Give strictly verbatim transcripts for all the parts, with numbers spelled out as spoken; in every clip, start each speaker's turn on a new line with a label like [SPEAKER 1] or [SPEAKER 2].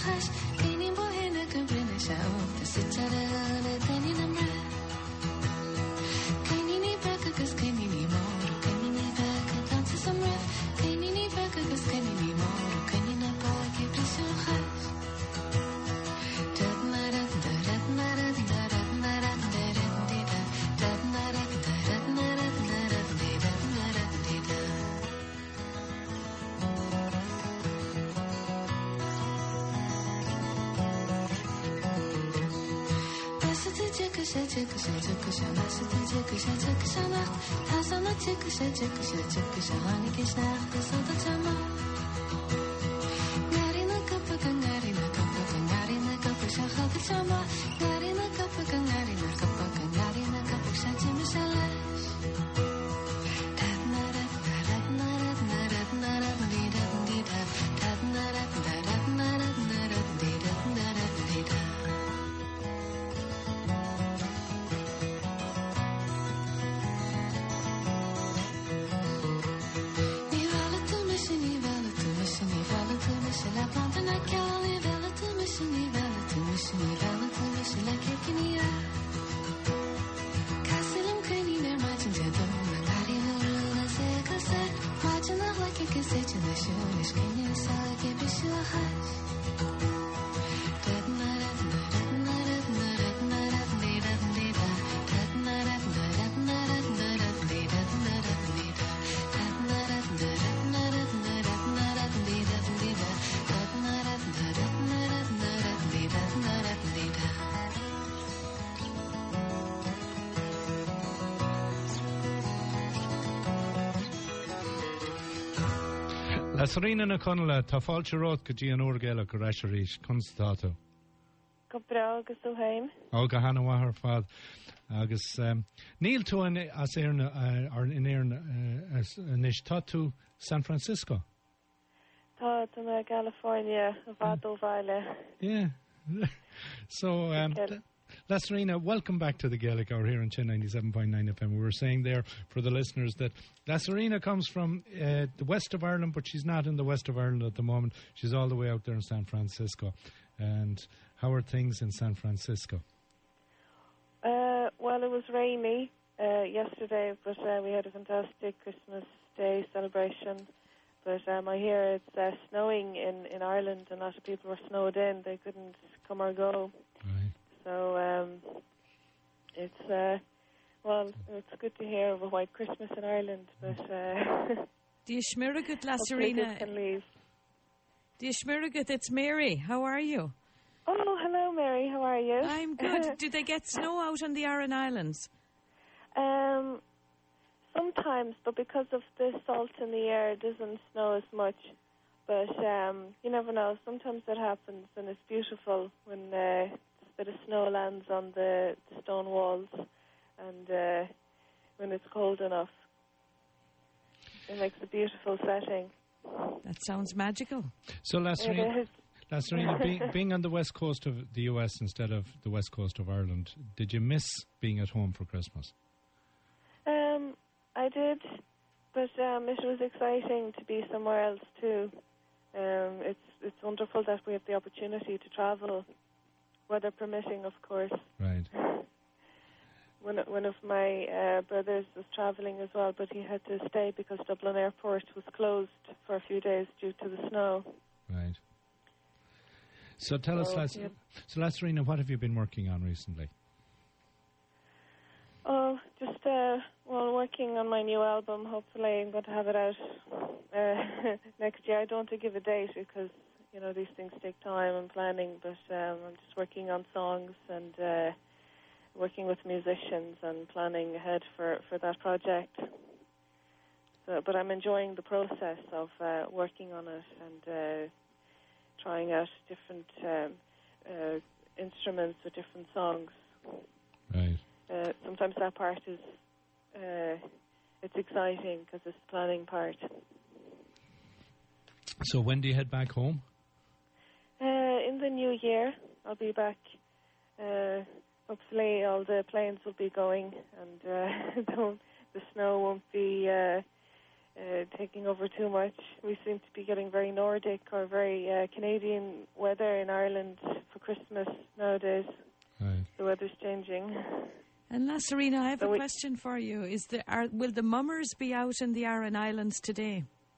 [SPEAKER 1] خش دینی با هنه که برنشه او دست چرا دنی نمره کنینی بکه کس کنینی مارو کنینی بکه کانس سمره کنینی بکه کس کنینی مارو کنینی بکه برسو خش دد مرد درد مرد درد مرد درد دیده دد مرد درد مرد درد دیده مرد دیده Çıkışa çıkışa çıkışa başladı çıkışa çıkışa bak ta sana çıkışa çıkışa çıkışa hani geçnerde solda çama Narina kapı narina kapı narina kapı şahı çama Narina kapı narina kapı narina kapı şahı misalaş Tad narat narat narat narat narat didat didat tad narat narat narat narat didat narat didat La planta na cali, vela tu mishini, vela tu mishini, vela tu mishini, kekinia. Kasilim kani ner machin jadam, nangari no runa se kase. Machin na laki kase chana shunish kenya sa ke bishila hash. Dad narat narat narat narat narat narat narat. Dad narat narat narat narat narat narat narat. Dad narat narat narat narat narat narat narat.
[SPEAKER 2] La Serena na Conala, tá fáilte rót go dtí an uair géile go reis a rís, constato.
[SPEAKER 3] Go bra agus ó haim.
[SPEAKER 2] Ó go hana wahar fad. Agus um, níl tú an as éarna uh, ar in éarna uh, níos tá tú San Francisco?
[SPEAKER 3] Tá tú na California a bhad ó bhaile.
[SPEAKER 2] Yeah. So, um, La Serena, welcome back to the Gaelic Hour here on Chin ninety-seven point nine F M. We were saying there for the listeners that La Serena comes from uh, the west of Ireland, but she's not in the west of Ireland at the moment. She's all the way out there in San Francisco. And how are things in San Francisco?
[SPEAKER 3] Uh, well, it was rainy uh, yesterday, but uh, we had a fantastic Christmas Day celebration. But um, I hear it's uh, snowing in, in Ireland, and a lot of people were snowed in. They couldn't come or go.
[SPEAKER 2] Right.
[SPEAKER 3] So um, it's, uh, well, it's good to hear of a white Christmas in Ireland, but... Uh,
[SPEAKER 4] Do you schmiragut, La Serena?
[SPEAKER 3] Do
[SPEAKER 4] you schmiragut? It's Mary. How are you?
[SPEAKER 3] Oh, hello, Mary. How are you?
[SPEAKER 4] I'm good. Do they get snow out on the Aran Islands?
[SPEAKER 3] Um, sometimes, but because of the salt in the air, it doesn't snow as much. But um, you never know. Sometimes that happens, and it's beautiful when... Uh, bit of snow lands on the, the stone walls, and uh, when it's cold enough, it makes a beautiful setting.
[SPEAKER 4] That sounds magical.
[SPEAKER 2] So, La Serena, La Serena being, being on the west coast of the U S instead of the west coast of Ireland, did you miss being at home for Christmas?
[SPEAKER 3] Um, I did, but um, it was exciting to be somewhere else too. Um, it's it's wonderful that we have the opportunity to travel. Weather permitting, of course.
[SPEAKER 2] Right.
[SPEAKER 3] One, one of my uh, brothers was travelling as well, but he had to stay because Dublin Airport was closed for a few days due to the snow.
[SPEAKER 2] Right. So tell so, us, yeah. so La Serena, what have you been working on recently?
[SPEAKER 3] Oh, just, uh, well, working on my new album. Hopefully I'm going to have it out uh, next year. I don't want to give a date because... You know, these things take time and planning, but um, I'm just working on songs and uh, working with musicians and planning ahead for, for that project. So, but I'm enjoying the process of uh, working on it and uh, trying out different um, uh, instruments with different songs.
[SPEAKER 2] Right.
[SPEAKER 3] Uh, sometimes that part is, uh, it's exciting because it's the planning part.
[SPEAKER 2] So when do you head back home?
[SPEAKER 3] Uh, in the new year, I'll be back. Uh, hopefully, all the planes will be going, and uh, the, the snow won't be uh, uh, taking over too much. We seem to be getting very Nordic or very uh, Canadian weather in Ireland for Christmas nowadays.
[SPEAKER 2] Right.
[SPEAKER 3] The weather's changing.
[SPEAKER 4] And Lasarina, I have
[SPEAKER 3] So
[SPEAKER 4] a
[SPEAKER 3] we-
[SPEAKER 4] question for you. Is the are, will the mummers be out in the Aran Islands today?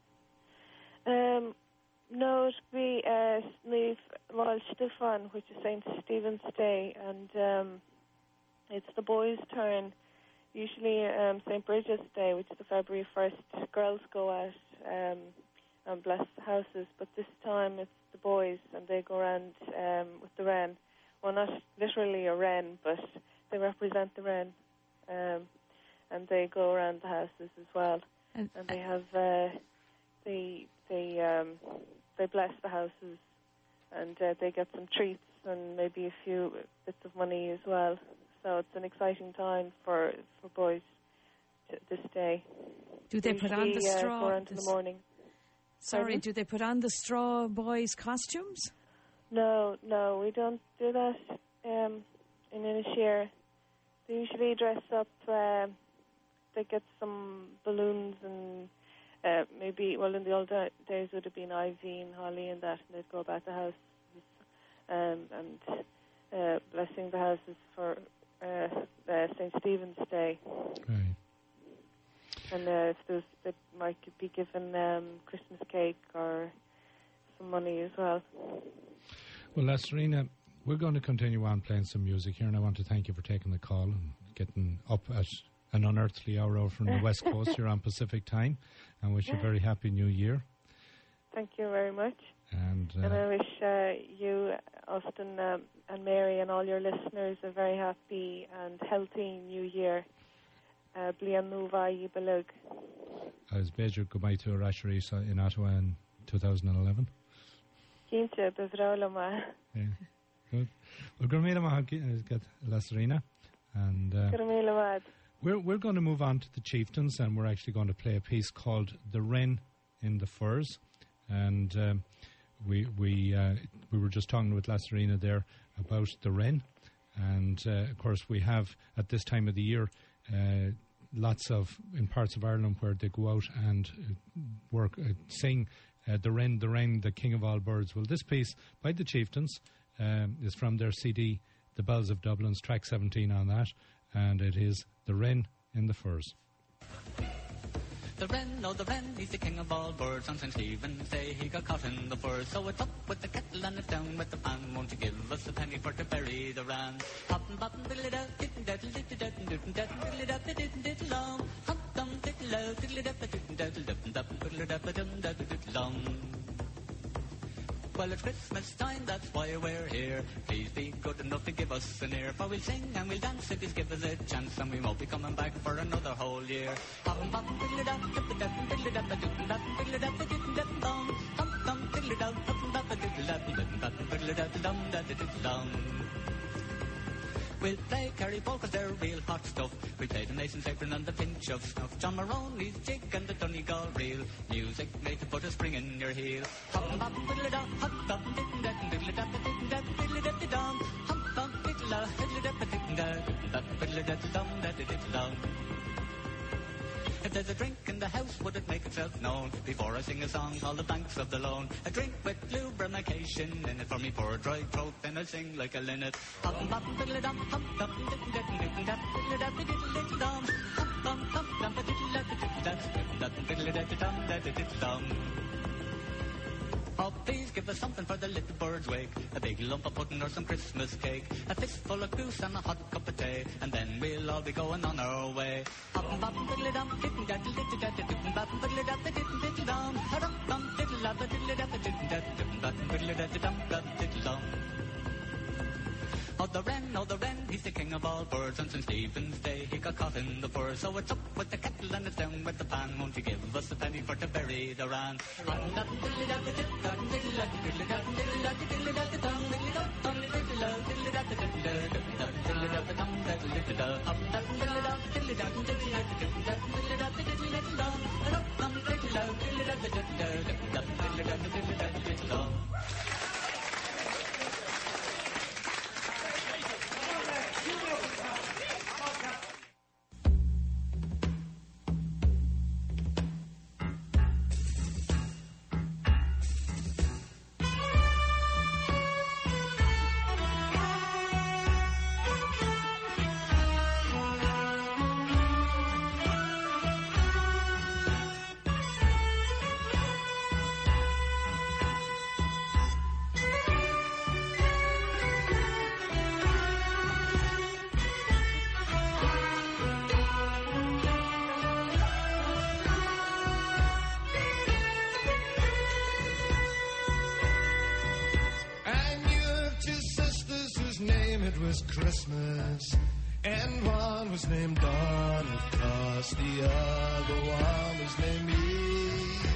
[SPEAKER 3] Um, no, it'll be uh, Sniv Mal Stefan, which is Saint Stephen's Day, and um, it's the boys' turn. Usually um, Saint Bridget's Day, which is the February first, girls go out um, and bless the houses, but this time it's the boys, and they go around um, with the wren. Well, not literally a wren, but they represent the wren, um, and they go around the houses as well,
[SPEAKER 4] And,
[SPEAKER 3] and they have uh, they they um, they bless the houses, and uh, they get some treats and maybe a few bits of money as well. So it's an exciting time for for boys t- this day.
[SPEAKER 4] do they put on the
[SPEAKER 3] Usually, uh,
[SPEAKER 4] straw?
[SPEAKER 3] go around in
[SPEAKER 4] the
[SPEAKER 3] the morning.
[SPEAKER 4] Sorry,
[SPEAKER 3] Pardon?
[SPEAKER 4] do they put on the straw boys' costumes?
[SPEAKER 3] No, no, we don't do that um, in Inisheer. They usually dress up. Uh, they get some balloons and uh, maybe, well, in the old da- days would have been ivy and holly and that, and they'd go about the houses um, and uh, blessing the houses for uh, uh, Saint Stephen's Day.
[SPEAKER 2] Right.
[SPEAKER 3] And uh, if there's, they might be given um, Christmas cake or some money as well.
[SPEAKER 2] Well, Lasarina, we're going to continue on playing some music here, and I want to thank you for taking the call and getting up at an unearthly hour over from the West Coast. You're on Pacific time, and wish you a very happy New Year.
[SPEAKER 3] Thank you very much.
[SPEAKER 2] And, uh,
[SPEAKER 3] And I wish uh, you, Austin, um, and Mary, and all your listeners a very happy and healthy New Year. Uh, Blian Nuva Yibalug.
[SPEAKER 2] I was Bejer goodbye to Rasharisa in Ottawa in two thousand eleven.
[SPEAKER 3] Kinche, Bevraulama.
[SPEAKER 2] Yeah, good. Well, Gurmila Mahaki get Lasarina, and uh,
[SPEAKER 3] Gurmilamad.
[SPEAKER 2] we're we're going to move on to the Chieftains, and we're actually going to play a piece called "The Wren in the Furs," and um, we we uh, we were just talking with Lasarina there about the wren, and uh, of course we have at this time of the year uh, lots of in parts of Ireland where they go out and uh, work uh, sing. Uh, the Wren, the Wren, the King of All Birds. Well, this piece by the Chieftains um, is from their C D, The Bells of Dublin's track seventeen on that, and it is The Wren in the Furs.
[SPEAKER 5] The wren, oh the wren, he's the king of all birds. On Saint Stephen's Day he got caught in the furs. So it's up with the kettle and it's down with the pan. Won't you give us a penny for to bury the wren? Hoppin' boppin' diddly da, diddly da, diddly da, diddly da, diddly da, diddly diddly dum. Hop dum diddly da, diddly da, diddly da, diddly da, diddly da, diddly da, diddly dum. Well, it's Christmas time, that's why we're here. Please be good enough to give us an ear, for we'll sing and we'll dance if you give us a chance, and we won't be coming back for another whole year. Hoppin' boppin' diddly-da, diddly-da, diddly-da, diddly-da, diddly-da, diddly-da, dum. Hop dum diddly-da, hoppin' boppa diddly-da, diddly-da, diddly-da, dum, da, diddly-dum. We'll play Kerry Ball 'cause they're real hot stuff. We play the Mason's Apron and the Pinch of Snuff, John Maroney's Jig and the Donegal Reel. Music made to put a spring in your heel. Hop bop diddly da, hop bop diddly da, diddly da, diddly da, diddly da, diddly dum. Hop bop diddly da, diddly da, diddly da, diddly da, diddly dum, da, diddly dum. If there's a drink in the house, would it make itself known? Before I sing a song called The Banks of the Lone. A drink with blue brumication in it for me poor dry throat, then I'll sing like a linnet. Hop bop diddly dum, hop bop diddly da, diddly da, diddly da, diddly dum. Hop bop hop dum, diddly da, diddly da, diddly da, diddly dum, da, diddly dum. Oh, please give us something for the little bird's wake. A big lump of pudding or some Christmas cake. A fistful of goose and a hot cup of tea. And then we'll all be going on our way. Hoppin' boppin' diddly dum, diddly da, diddly da, diddly boppin' diddly da, diddly diddly dum. Hop dum, diddly da, diddly da, diddly da, diddly boppin' diddly da, dum, da, diddly dum. Oh, the wren, oh, the wren, he's the king of all birds. On Saint Stephen's Day he got caught in the furs. So it's up with the kettle and it's down with the pan. Won't you give us a penny for to bury the wren?
[SPEAKER 6] came, it was Christmas, and one was named Dawn, of course, the other one was named Eve.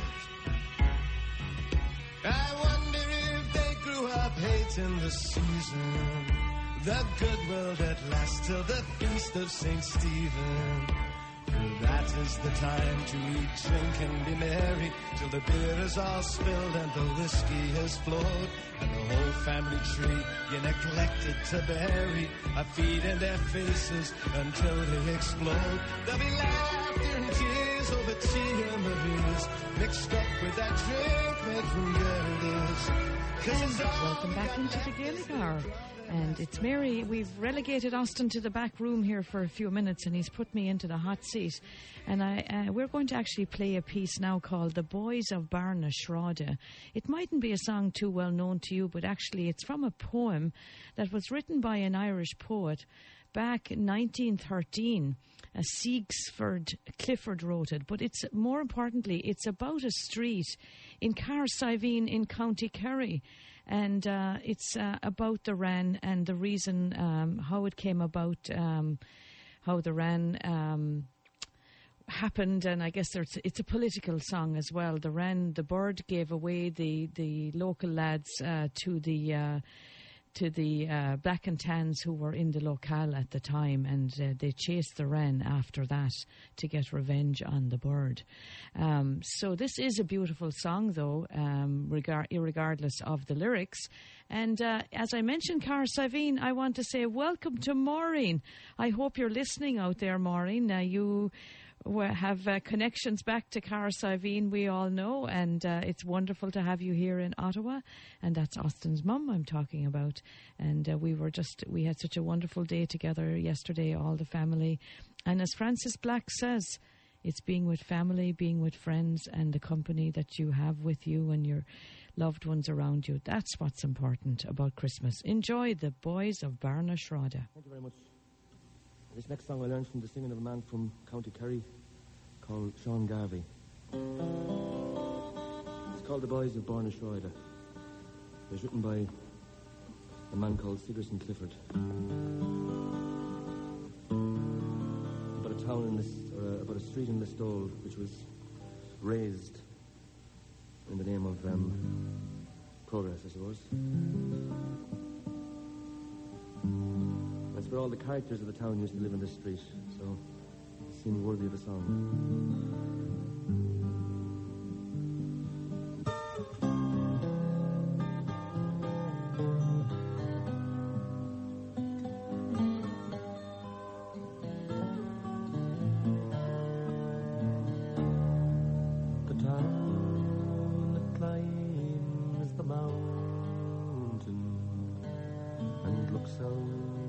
[SPEAKER 6] I wonder if they grew up hating the season, the goodwill that lasts till the feast of Saint Stephen. For that is the time to eat, drink, and be merry, till the beer is all spilled and the whiskey has flowed, and the whole family tree you neglected to bury are feeding their faces until they explode. There'll be laughter and tears over tea and Marie's, mixed up with that drink made from berries.
[SPEAKER 4] And welcome back into the Gaelic Hour. And it's Mary. We've relegated Austin to the back room here for a few minutes, and he's put me into the hot seat. And I, uh, we're going to actually play a piece now called The Boys of Barna Shráide. It mightn't be a song too well known to you, but actually it's from a poem that was written by an Irish poet back in nineteen thirteen. Uh, Sigsford Clifford wrote it, but it's more importantly, it's about a street in Carsiveen in County Kerry. And uh, it's uh, about the Ran and the reason um, how it came about, um, how the Ran um, happened. And I guess there's, it's a political song as well. The Ran, the bird, gave away the, the local lads uh, to the uh, to the uh, black and tans who were in the locale at the time, and uh, they chased the wren after that to get revenge on the bird. Um, so this is a beautiful song, though, um, regard- irregardless of the lyrics. And uh, as I mentioned, Carsiveen, I want to say welcome to Maureen. I hope you're listening out there, Maureen. Uh, you have uh, connections back to Carsiveen, we all know, and uh, it's wonderful to have you here in Ottawa. And that's Austin's mum I'm talking about. And uh, we were just, we had such a wonderful day together yesterday, all the family. And as Francis Black says, it's being with family, being with friends, and the company that you have with you and your loved ones around you. That's what's important about Christmas. Enjoy The Boys of Barna Shráide.
[SPEAKER 7] Thank you very much. This next song I learned from the singing of a man from County Kerry called Sean Garvey. It's called The Boys of Barna Shráide. It was written by a man called Sigerson Clifford. About a town in this, or uh, about a street in Listowel which was raised in the name of um, progress, I suppose. That's where all the characters of the town used to live in this street, so it seemed worthy of a song. The town that climbs the mountain and looks out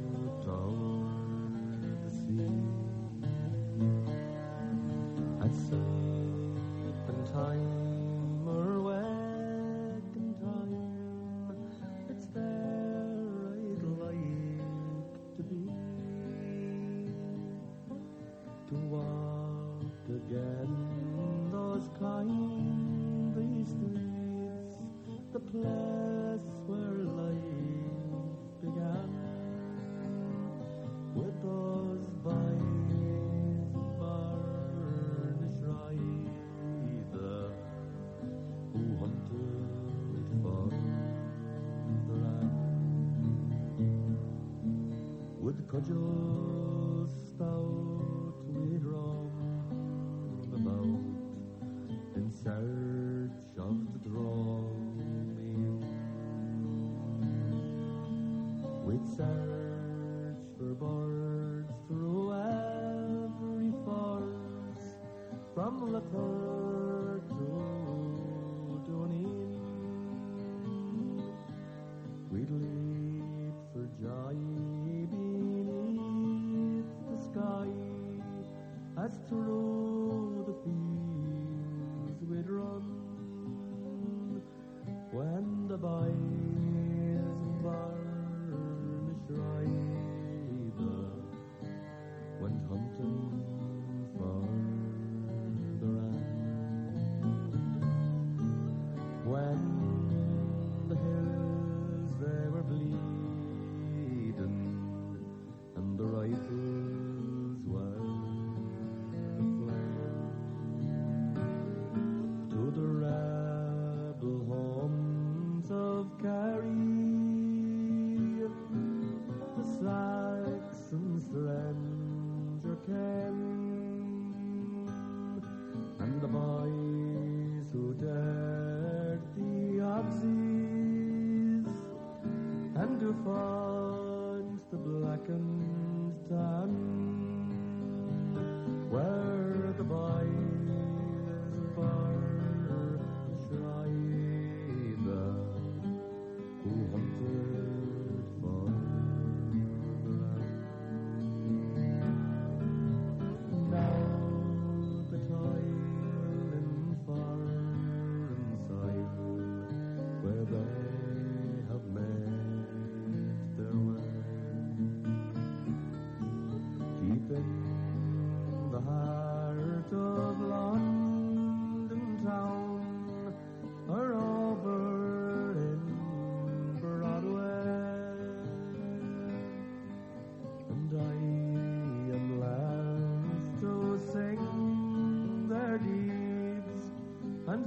[SPEAKER 7] cudgels stout we roam about in search of the droning. We'd search for birds through every forest, from Lather to Donin. We'd leap for joy as through the fields we'd run, when the boys of Barna Shráide went hunting for the ram. When the hills they were bleeding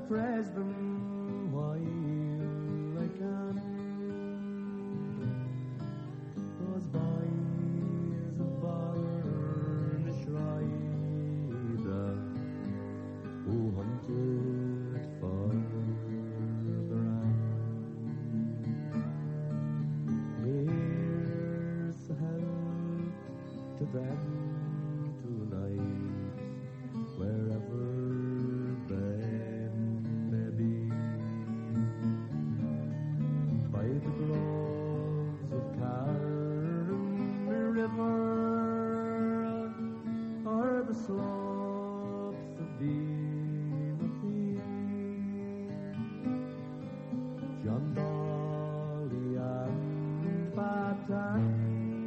[SPEAKER 6] praise them while I can. Those boys of Barnishrider who hunted for the ram. Here's a help to them tonight, wherever they may be. By the groves of Carron River or the slopes of Beaverfee, John Dolly and Patay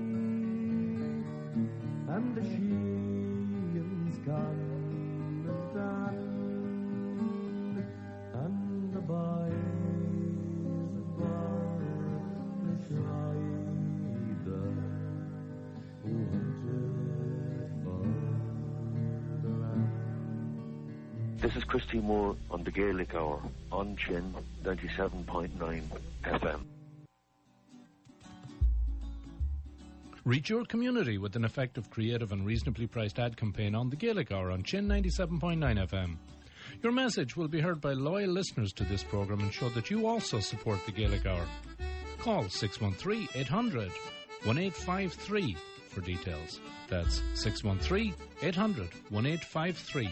[SPEAKER 6] and the Sheehan's gone and done, and the boys of Barnishrider who hunted for the lamb.
[SPEAKER 8] This is Christy Moore on the Gaelic Hour on Chin ninety-seven point nine F M.
[SPEAKER 2] Reach your community with an effective, creative and reasonably priced ad campaign on the Gaelic Hour on Chin ninety-seven point nine F M. Your message will be heard by loyal listeners to this programme and show that you also support the Gaelic Hour. Call six one three, eight hundred, eighteen five three for details. That's six one three, eight hundred, eighteen five three.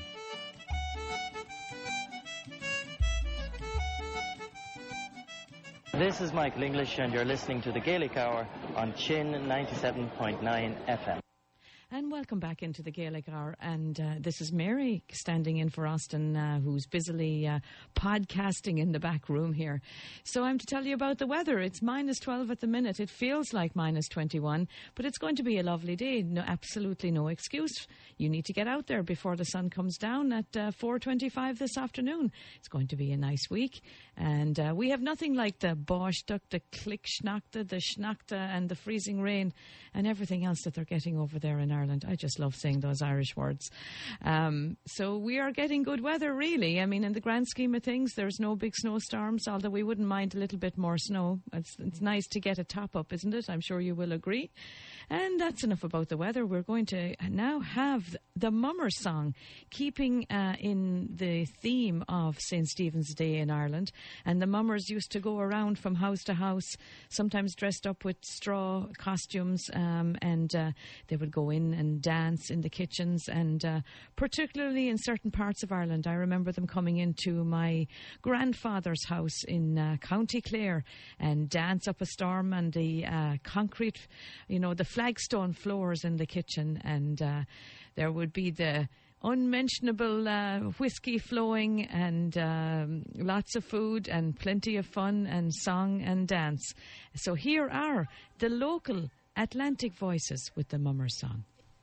[SPEAKER 9] This is Michael English, and you're listening to the Gaelic Hour on Chin ninety-seven point nine F M.
[SPEAKER 4] And welcome back into the Gaelic Hour. And uh, this is Mary standing in for Austin, uh, who's busily uh, podcasting in the back room here. So I'm to tell you about the weather. It's minus twelve at the minute. It feels like minus twenty-one, but it's going to be a lovely day. No, absolutely no excuse. You need to get out there before the sun comes down at uh, four twenty-five this afternoon. It's going to be a nice week. And uh, we have nothing like the borscht, the click schnackta, the schnackta, and the freezing rain and everything else that they're getting over there in Ireland. I just love saying those Irish words. Um, so we are getting good weather, really. I mean, in the grand scheme of things, there's no big snowstorms, although we wouldn't mind a little bit more snow. It's, it's nice to get a top up, isn't it? I'm sure you will agree. And that's enough about the weather. We're going to now have the Mummers song, keeping uh, in the theme of Saint Stephen's Day in Ireland. And the Mummers used to go around from house to house, sometimes dressed up with straw costumes, um, and uh, they would go in and dance in the kitchens. And uh, particularly in certain parts of Ireland, I remember them coming into my grandfather's house in uh, County Clare and dance up a storm and the uh, concrete, you know, the flagstone floors in the kitchen, and uh, there would be the unmentionable uh, whiskey flowing and um, lots of food and plenty of fun and song and dance. So here are the local Atlantic voices with the Mummers song.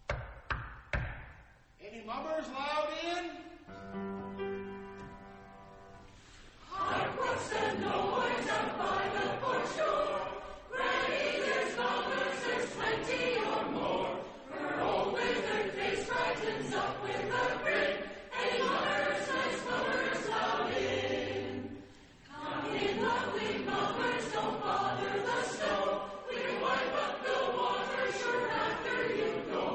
[SPEAKER 10] Any mummers loud in?
[SPEAKER 11] Hark, what's the noise up by the porch door? Granny, there's mummers, there's plenty or more. Her old withered face brightens up with a grin. Any mummers, nice mummers loud in. Come in, lovely mummers, don't bother the snow. We'll wipe up the water, sure after you go.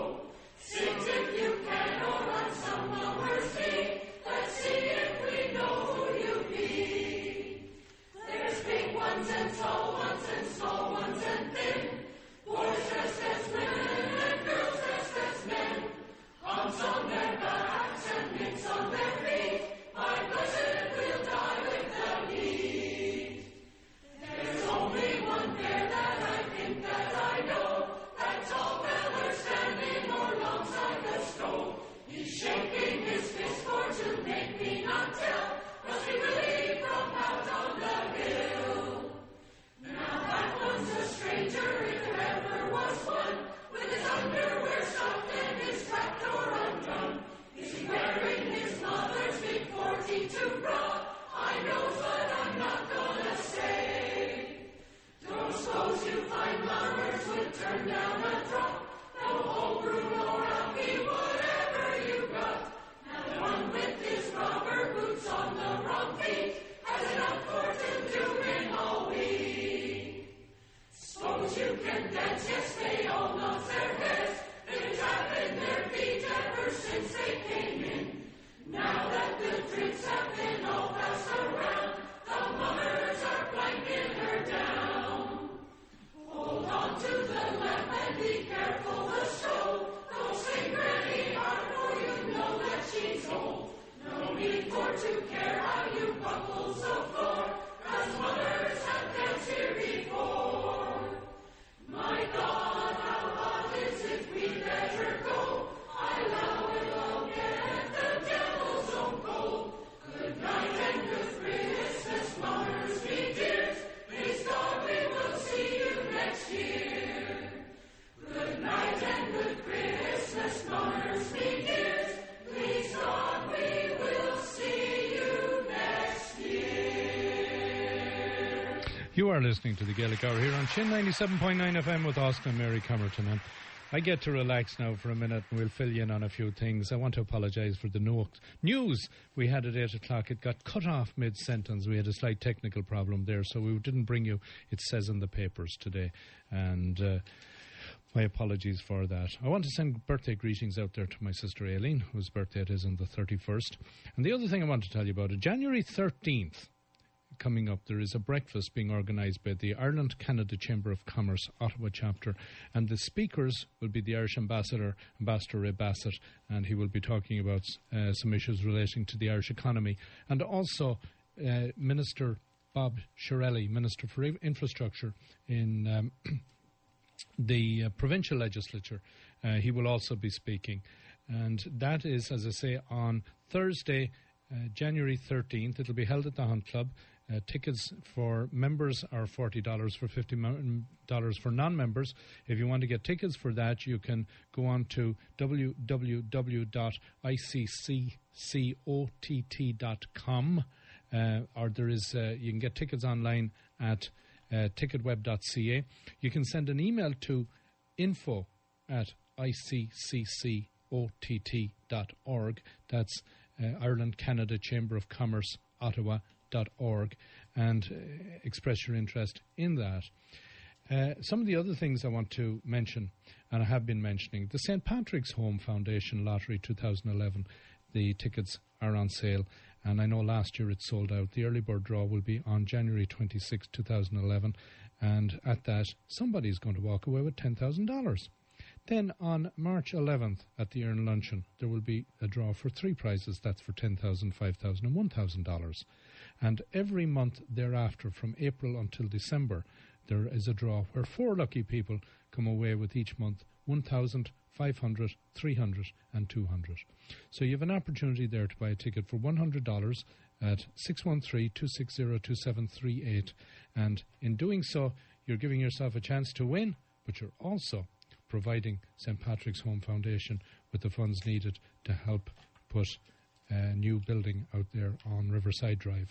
[SPEAKER 2] You are listening to the Gaelic Hour here on Chin ninety-seven point nine F M with Austin and Mary Camerton. And I get to relax now for a minute and we'll fill you in on a few things. I want to apologise for the no- news we had at eight o'clock. It got cut off mid-sentence. We had a slight technical problem there, so we didn't bring you, it says in the papers today. And uh, my apologies for that. I want to send birthday greetings out there to my sister Aileen, whose birthday it is on the thirty-first. And the other thing I want to tell you about it, January thirteenth, coming up, there is a breakfast being organised by the Ireland-Canada Chamber of Commerce Ottawa chapter, and the speakers will be the Irish ambassador, Ambassador Ray Bassett, and he will be talking about uh, some issues relating to the Irish economy, and also uh, Minister Bob Shirelli, Minister for Infrastructure in um, the uh, provincial legislature. Uh, he will also be speaking, and that is, as I say, on Thursday, uh, January thirteenth. It'll be held at the Hunt Club. Uh, tickets for members are forty dollars, for fifty dollars for non-members. If you want to get tickets for that, you can go on to w w w dot i c c cott dot com, uh, or there is uh, you can get tickets online at uh, ticketweb dot c a. You can send an email to info at i c c c o t t dot org. That's uh, Ireland Canada Chamber of Commerce Ottawa dot org, and uh, express your interest in that. Uh, some of the other things I want to mention, and I have been mentioning, the Saint Patrick's Home Foundation Lottery twenty eleven, the tickets are on sale, and I know last year it sold out. The early bird draw will be on January twenty-sixth, twenty eleven, and at that, somebody's going to walk away with ten thousand dollars. Then on March eleventh at the Earn Luncheon, there will be a draw for three prizes. That's for ten thousand dollars, five thousand dollars, and one thousand dollars. And every month thereafter, from April until December, there is a draw where four lucky people come away with each month one thousand, five hundred, three hundred, and two hundred. So you have an opportunity there to buy a ticket for one hundred dollars at six one three, two six zero, two seven three eight. And in doing so, you're giving yourself a chance to win, but you're also providing Saint Patrick's Home Foundation with the funds needed to help put a new building out there on Riverside Drive.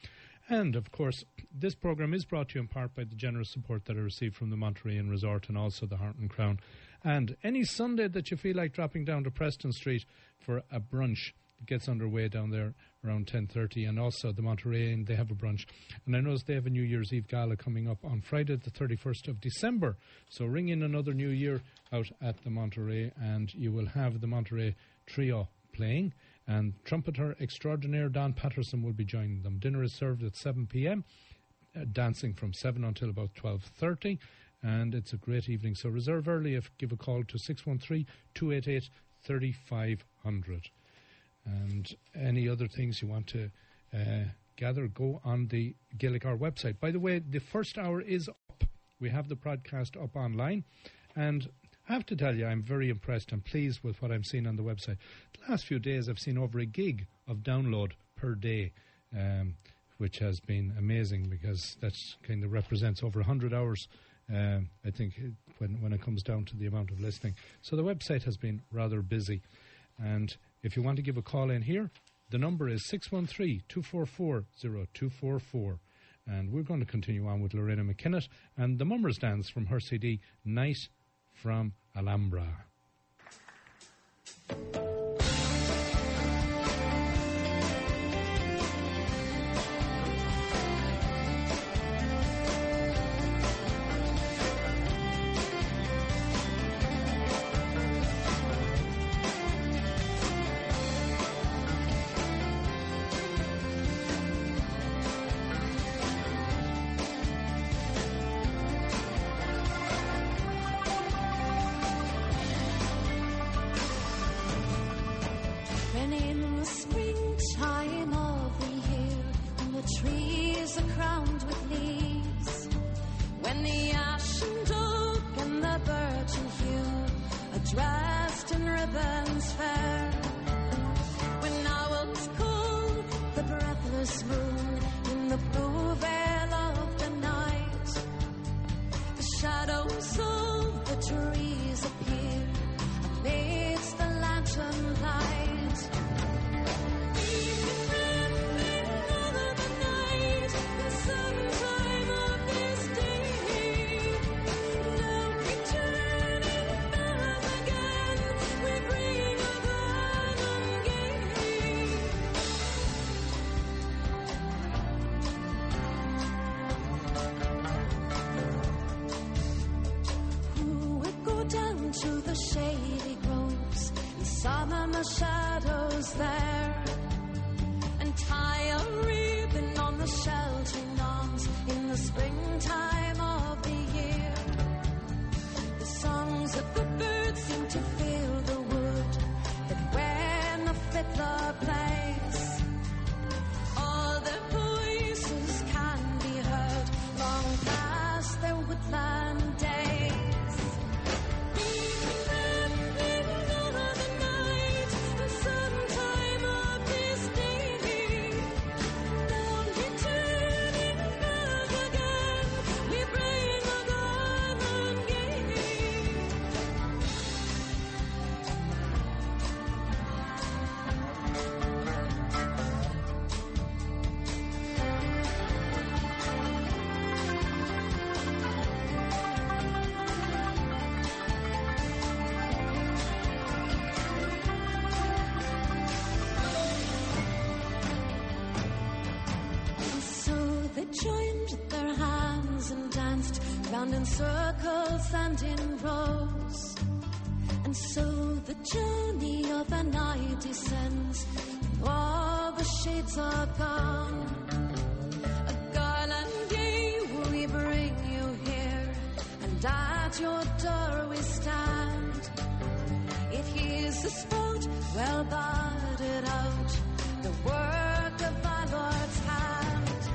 [SPEAKER 2] And, of course, this programme is brought to you in part by the generous support that I received from the Monterey Inn Resort and also the Heart and Crown. And any Sunday that you feel like dropping down to Preston Street for a brunch, it gets underway down there around ten thirty, and also the Monterey Inn, they have a brunch. And I notice they have a New Year's Eve gala coming up on Friday the thirty-first of December. So ring in another New Year out at the Monterey, and you will have the Monterey Trio playing, and trumpeter extraordinaire Don Patterson will be joining them. Dinner is served at seven p.m, uh, dancing from seven until about twelve thirty, and it's a great evening. So reserve early. If give a call to six one three, two eight eight, three five zero zero. And any other things you want to uh, gather, go on the Gaelic Hour website. By the way, the first hour is up. We have the broadcast up online, and I have to tell you, I'm very impressed and pleased with what I'm seeing on the website. The last few days, I've seen over a gig of download per day, um, which has been amazing because that kind of represents over one hundred hours, um, I think, when, when it comes down to the amount of listening. So the website has been rather busy. And if you want to give a call in here, the number is six one three, two four four, zero two four four. And we're going to continue on with Lorena McKinnon and the Mummers Dance from her C D, Night from Alhambra.
[SPEAKER 1] was fair. When I was cold, the breathless moon in the blue veil of the night, the shadows of the trees appear amidst the lantern light. To the shady groves and summon the shadows there, and tie a ribbon on the sheltering arms in the springtime of the year. The songs of the birds seem to fill the wood, that when the fiddler plays, all their voices can be heard long past their woodland days. Joined their hands and danced round in circles and in rows, and so the journey of the night descends, and all the shades are gone. A garland gay we bring you here, and at your door we stand. It is a spot well guarded out, the work of our Lord's hand.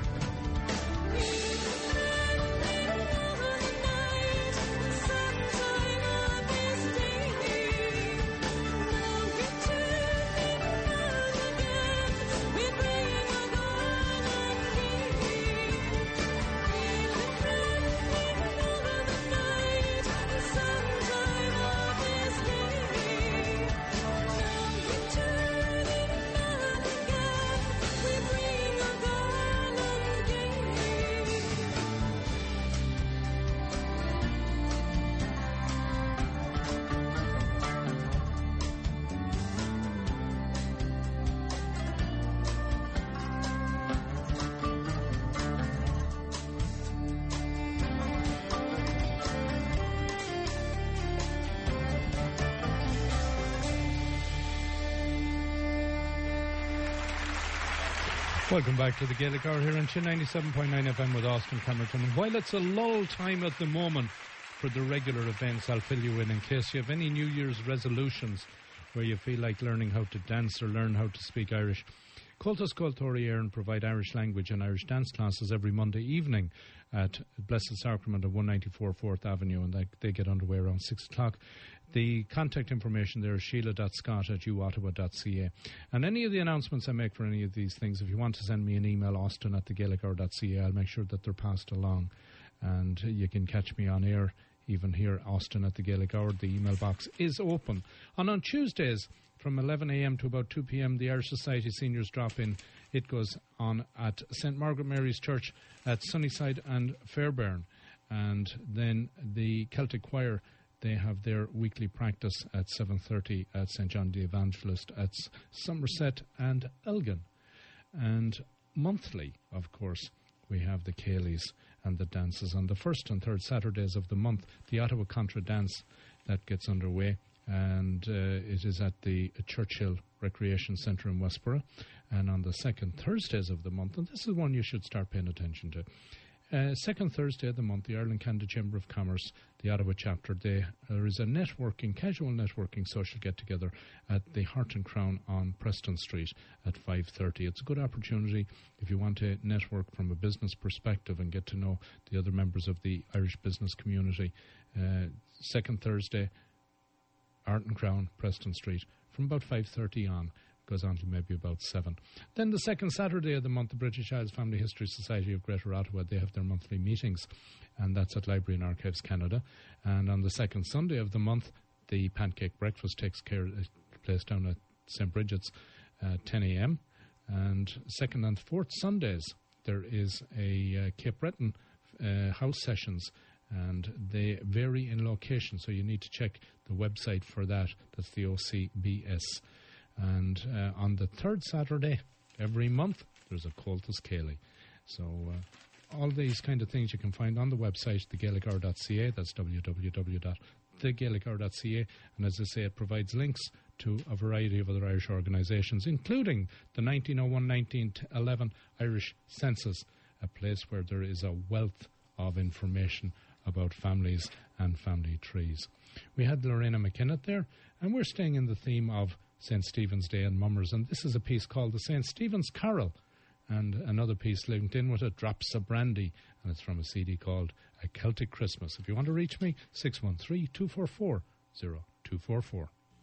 [SPEAKER 2] Welcome back to the Gaelic Hour here on Chin ninety-seven point nine F M with Austin Camerton. And while it's a lull time at the moment for the regular events, I'll fill you in in case you have any New Year's resolutions where you feel like learning how to dance or learn how to speak Irish. Cultus Cultori Éireann provide Irish language and Irish dance classes every Monday evening at Blessed Sacrament of one ninety-four fourth Avenue, and they, they get underway around six o'clock. The contact information there is sheila dot scott at u ottawa dot c a. And any of the announcements I make for any of these things, if you want to send me an email, austin at the gaelic hour dot c a, I'll make sure that they're passed along. And you can catch me on air, even here, Austin at the Gaelic Hour. The email box is open. And on Tuesdays, from eleven a.m. to about two p.m, the Irish Society Seniors Drop-In. It goes on at Saint Margaret Mary's Church at Sunnyside and Fairbairn. And then the Celtic Choir, they have their weekly practice at seven thirty at Saint John the Evangelist at Somerset and Elgin. And monthly, of course, we have the Céilís and the dances. On the first and third Saturdays of the month, the Ottawa Contra Dance, that gets underway. And uh, it is at the Churchill Recreation Centre in Westborough. And on the second Thursdays of the month, and this is one you should start paying attention to, Uh, second Thursday of the month, the Ireland Canada Chamber of Commerce, the Ottawa chapter, they, there is a networking, casual networking social get-together at the Heart and Crown on Preston Street at five thirty. It's a good opportunity if you want to network from a business perspective and get to know the other members of the Irish business community. Uh, second Thursday, Art and Crown, Preston Street, from about five thirty on. Goes on to maybe about seven. Then the second Saturday of the month, the British Isles Family History Society of Greater Ottawa, they have their monthly meetings, and that's at Library and Archives Canada. And on the second Sunday of the month, the Pancake Breakfast takes care, uh, place down at Saint Bridget's at ten a.m. And second and fourth Sundays, there is a uh, Cape Breton uh, house sessions, and they vary in location, so you need to check the website for that. That's the O C B S. And uh, on the third Saturday every month, there's a Coltus Cayley. So uh, all these kind of things you can find on the website, the gaelic hour dot c a. That's w w w dot the gaelic hour dot c a. And as I say, it provides links to a variety of other Irish organisations, including the nineteen oh one to nineteen eleven Irish Census, a place where there is a wealth of information about families and family trees. We had Lorena McKinnon there, and we're staying in the theme of Saint Stephen's Day and Mummers, and this is a piece called the Saint Stephen's Carol, and another piece linked in with it, Drops of Brandy, and it's from a C D called A Celtic Christmas. If you want to reach me, six one three, two four four, zero two four four.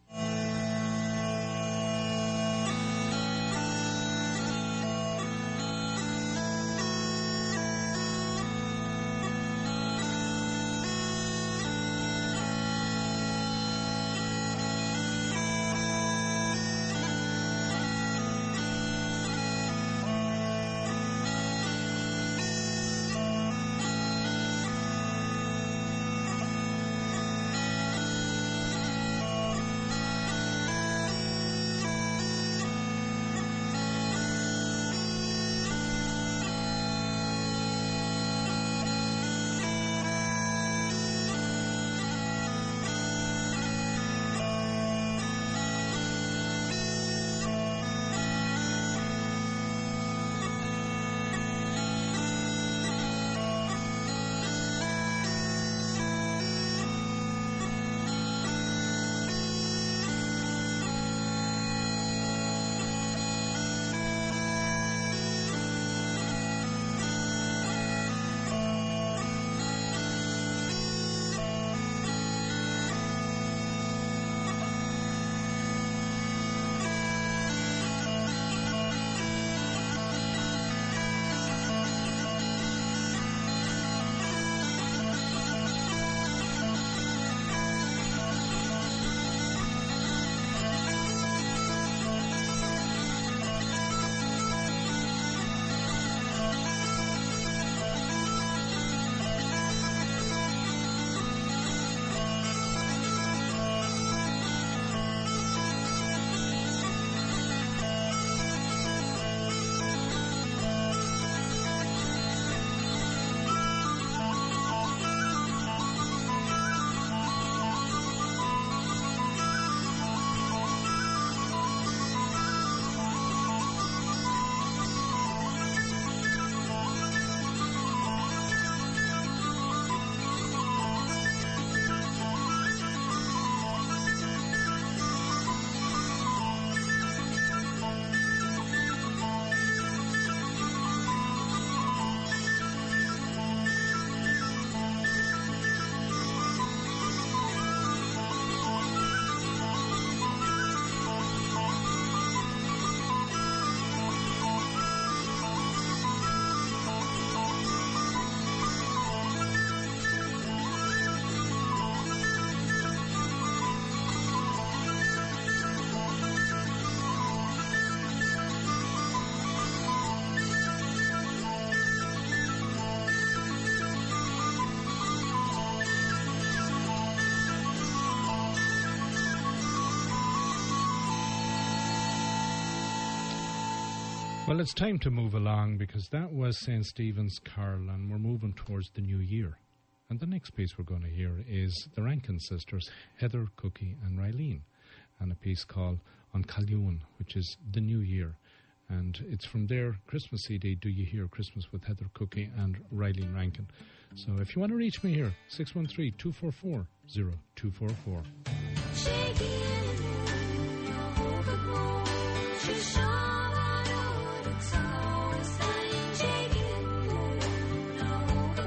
[SPEAKER 2] Well, it's time to move along because that was Saint Stephen's Carol, and we're moving towards the new year. And the next piece we're going to hear is the Rankin sisters, Heather, Cookie and Rylene, and a piece called On Calhoun, which is the new year. And it's from their Christmas C D, Do You Hear Christmas with Heather Cookie and Rylene Rankin. So if you want to reach me here, six one three, two four four, zero two four four.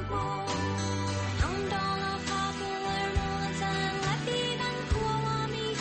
[SPEAKER 11] Thank you.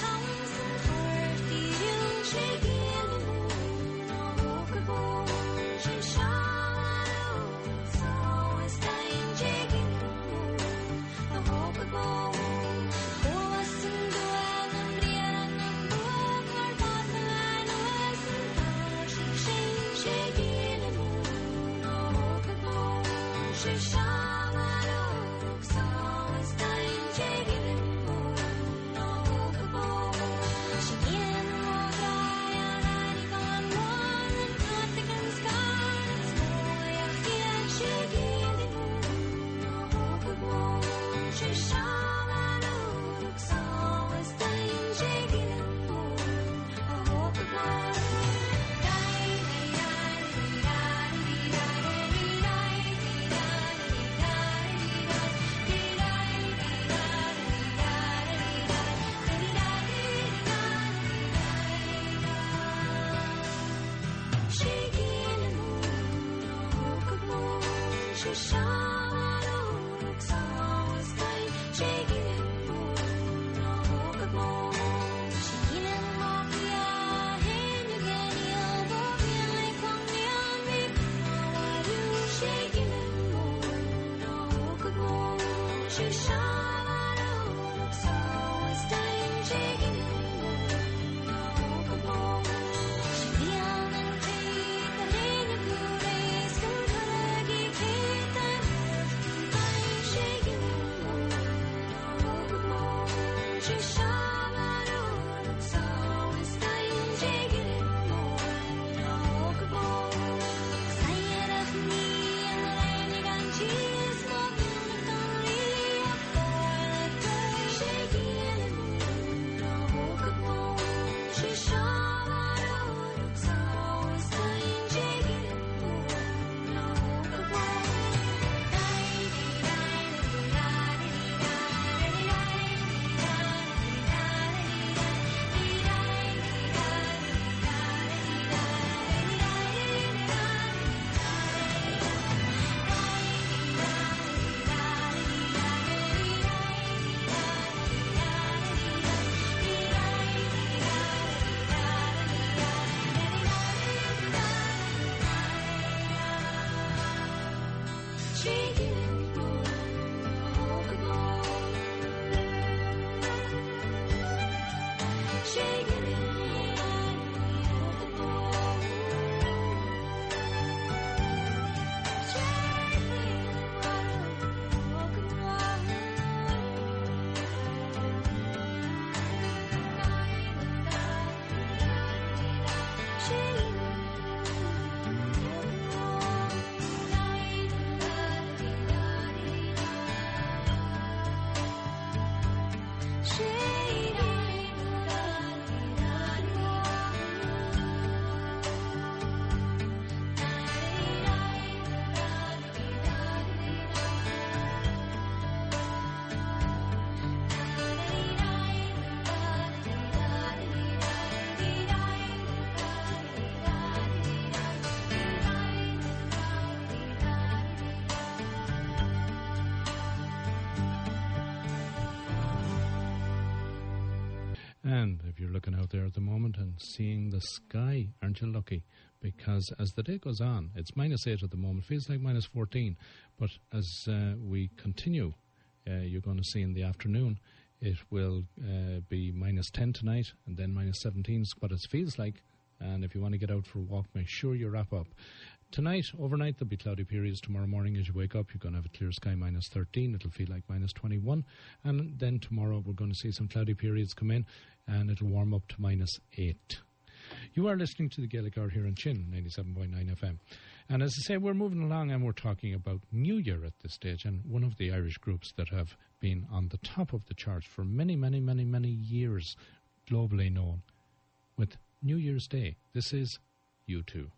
[SPEAKER 2] And if you're looking out there at the moment and seeing the sky, aren't you lucky? Because as the day goes on, it's minus eight at the moment, feels like minus fourteen. But as uh, we continue, uh, you're going to see in the afternoon, it will uh, be minus ten tonight and then minus seventeen is what it feels like. And if you want to get out for a walk, make sure you wrap up. Tonight, overnight, there'll be cloudy periods. Tomorrow morning, as you wake up, you're going to have a clear sky, minus thirteen. It'll feel like minus twenty-one. And then tomorrow, we're going to see some cloudy periods come in, and it'll warm up to minus eight. You are listening to the Gaelic Hour here on Chin, ninety-seven point nine F M. And as I say, we're moving along, and we're talking about New Year at this stage, and one of the Irish groups that have been on the top of the charts for many, many, many, many years, globally known, with New Year's Day. This is U two.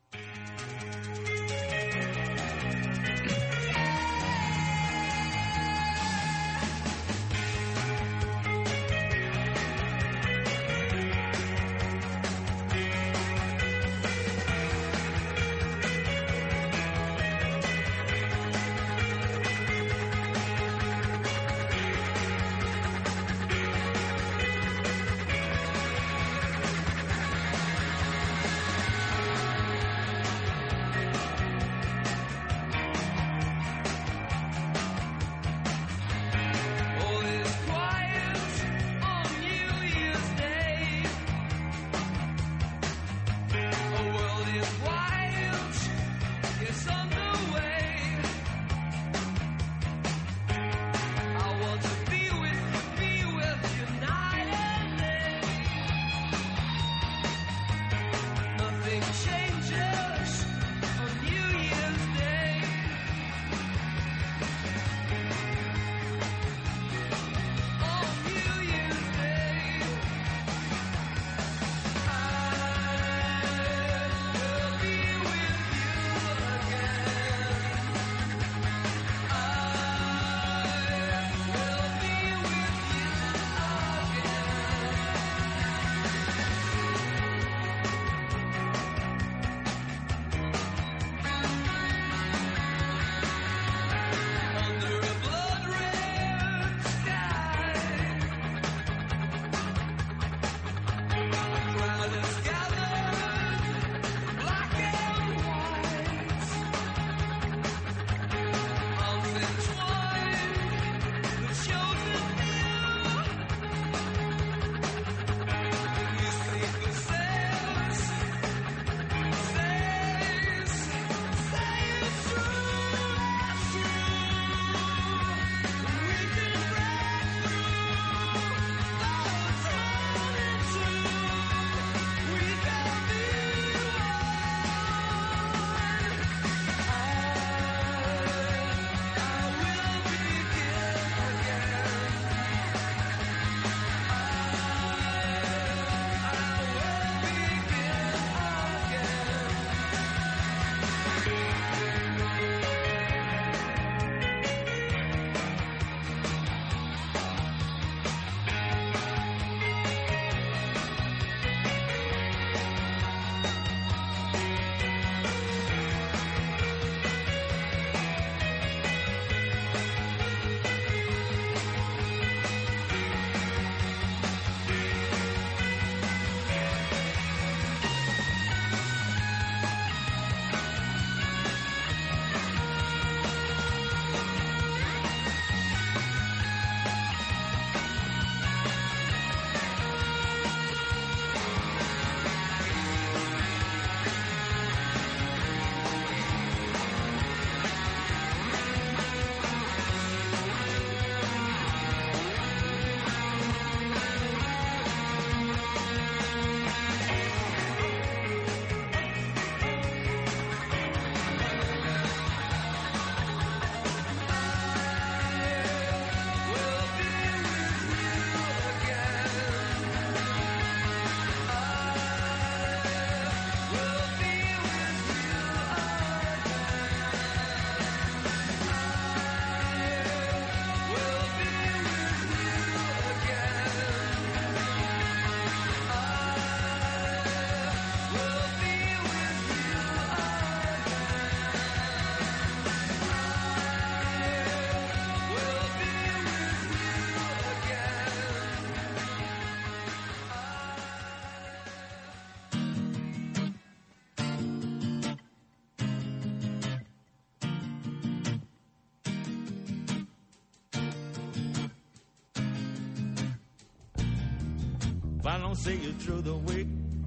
[SPEAKER 6] if I don't see you through the week.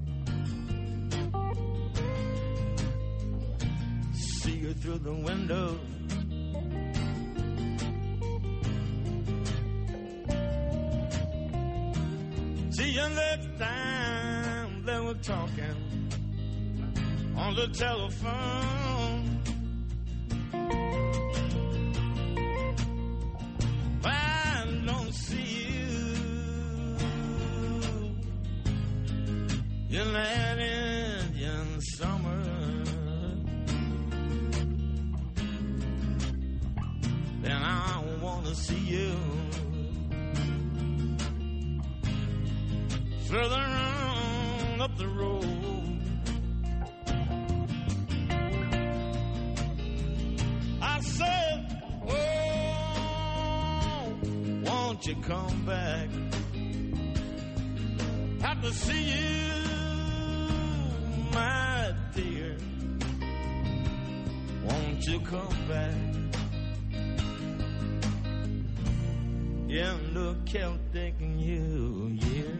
[SPEAKER 6] See you through the window. See you next time they were talking on the telephone. I don't see you in that Indian summer. Then I want to see you further on up the road. I said, oh, won't you come back? Have to see you, my dear. Won't you come back? In the Celtic New Year.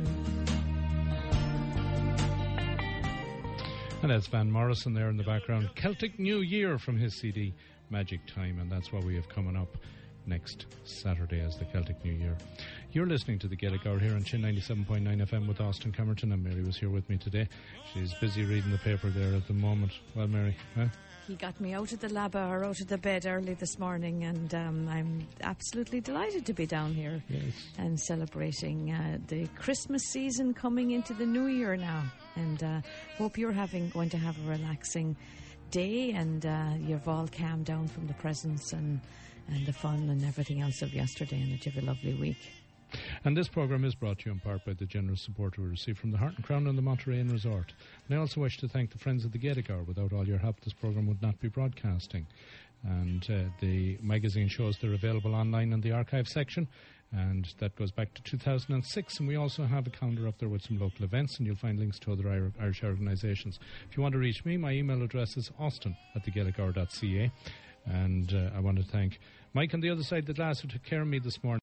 [SPEAKER 2] And that's Van Morrison there in the background. Celtic New Year from his C D, Magic Time, and that's what we have coming up next Saturday as the Celtic New Year. You're listening to the Gaelic Hour here on Chin ninety-seven point nine F M with Austin Camerton, and Mary was here with me today. She's busy reading the paper there at the moment. Well, Mary, huh?
[SPEAKER 4] He got me out of the lab or out of the bed early this morning, and um, I'm absolutely delighted to be down here
[SPEAKER 2] yes.
[SPEAKER 4] and celebrating uh, the Christmas season coming into the new year now. And uh, hope you're having going to have a relaxing day, and uh, you've all calmed down from the presents and, and the fun and everything else of yesterday, and that you have a lovely week.
[SPEAKER 2] And this programme is brought to you in part by the generous support we receive from the Heart and Crown and the Monterey Inn Resort. And I also wish to thank the friends of the Gaelic Hour. Without all your help, this programme would not be broadcasting. And uh, the magazine shows they're available online in the archive section, and that goes back to two thousand six. And we also have a calendar up there with some local events, and you'll find links to other Irish organisations. If you want to reach me, my email address is austin at the gaelic hour dot c a. And uh, I want to thank Mike on the other side of the glass who took care of me this morning.